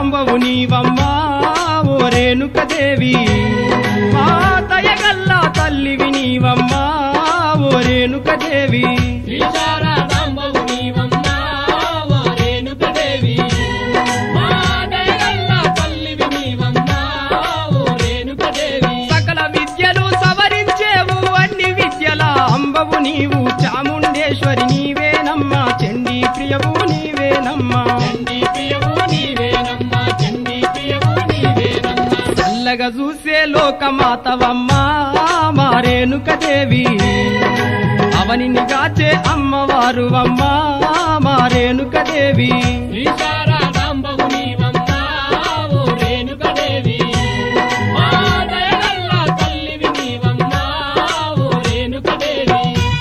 శారదాంబవు నీవమ్మా ఓ రేణుకదేవి మా దయగల్లా తల్లివి నీవమ్మా ఓ రేణుకదేవి శారదాంబవు నీవమ్మా ఓ రేణుకదేవి మా దయగల్లా తల్లివి నీవమ్మా ఓ రేణుకదేవి సకల విద్యలు సవరించేవు అన్ని విద్యల అంబవు నీవు చాముండేశ్వరి నీవేనమ్మా చండీ ప్రియవు నీవేనమ్మా చండీ ప్రియవు నీవేనమ్మా చండీ ప్రియవు నీవేనమ్మా చల్లగా చూసే లోకమాతవమ్మా మా రేణుకదేవి అవనిని గాచే అమ్మవారు అమ్మా మా రేణుకదేవి శారదాంబవు నీవమ్మా ఓ రేణుకదేవి మా దయగల్లా తల్లివి నీవమ్మా ఓ రేణుకదేవి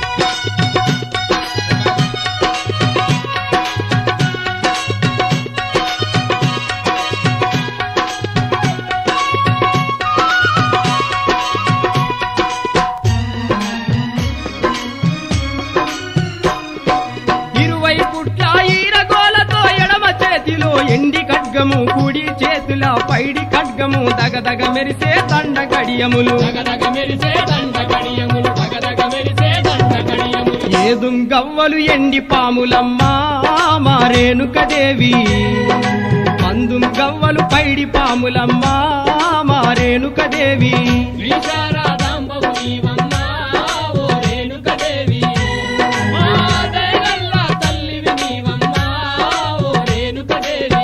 ఎండి ఖడ్గము కుడి చేతుల పైడి ఖడ్గము దగదగ మెరిసే దండ గడియములు దగదగ మెరిసే దండ గడియములు దగదగ మెరిసే దండ గడియములు ఏదుంగవ్వలు ఎండి పాములమ్మా మా రేణుకదేవి పందుం గవ్వలు పైడి పాములమ్మా మా రేణుకదేవి శారదాంబవు నీవమ్మా ఓ రేణుకదేవి మా దయగల్లా తల్లివి నీవమ్మా ఓ రేణుకదేవి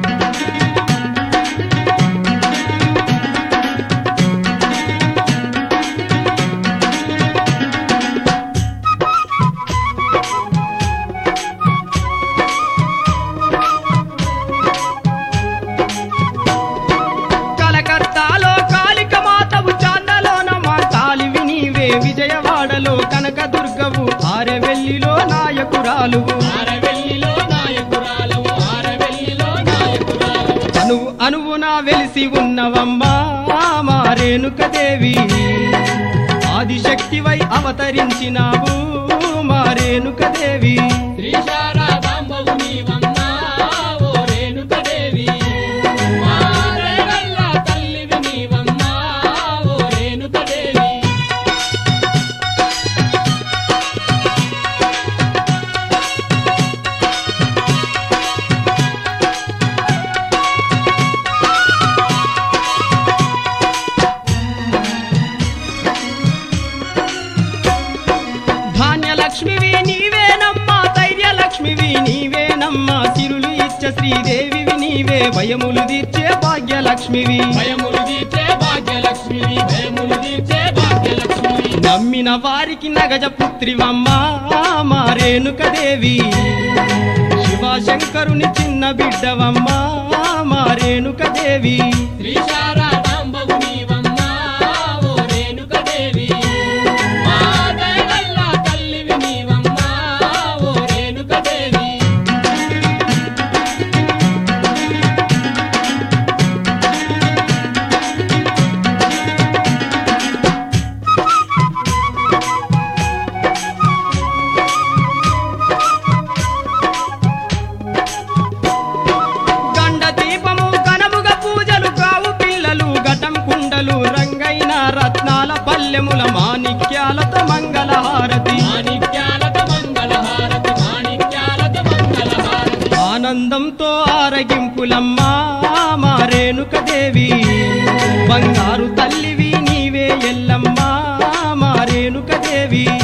కలకత్తాలో కాళిక మాతవు చాందలోన మార్తాలివి నీవే విజయవాడలో కనక దుర్గవు ఆరెవెల్లిలో నాయకురాలువు ఆరవెల్లిలో నాయకురాలవు ఆరవెల్లిలో నాయకురాలవు అనువు అనువున వెలిసి ఉన్నవమ్మా మా రేణుకదేవి ఆదిశక్తివై అవతరించినావు మా రేణుకదేవి శారదాంబవు నీవమ్మా ఓ రేణుకదేవి మా దయగల్లా తల్లివి నీవమ్మా ఓ రేణుకదేవి ధాన్యలక్ష్మివి నీవేనమ్మా ధైర్యలక్ష్మివి నీవేనమ్మా సిరులు ఇచ్చ శ్రీదేవివి నీవే భయములు తీర్చే భాగ్యలక్ష్మివి భయములు తీర్చే భాగ్యలక్ష్మివి భయములు తీర్చే భాగ్యలక్ష్మివి నమ్మిన వారికి నగజ పుత్రివమ్మా మా రేణుకదేవి శివశంకరుని చిన్న బిడ్డవమ్మా మా రేణుకదేవి శారదాంబవు నీవమ్మా ఓ రేణుకదేవి మా దయగల్లా తల్లివి నీవమ్మా ఓ రేణుకదేవి గండ దీపము కనముగ పూజలు కావు పిల్లలు ఘటం కుండలు రంగైన రత్నాల పల్లెముల మాణిక్యాలతో మంగళహారతి మాణిక్యాలతో మంగళహారతి మాణిక్యాలతో మంగళహారతి ఆనందంతో ఆరగింపులమ్మా మా రేణుకదేవి బంగారు తల్లివి నీవే ఎల్లమ్మా మా రేణుకదేవి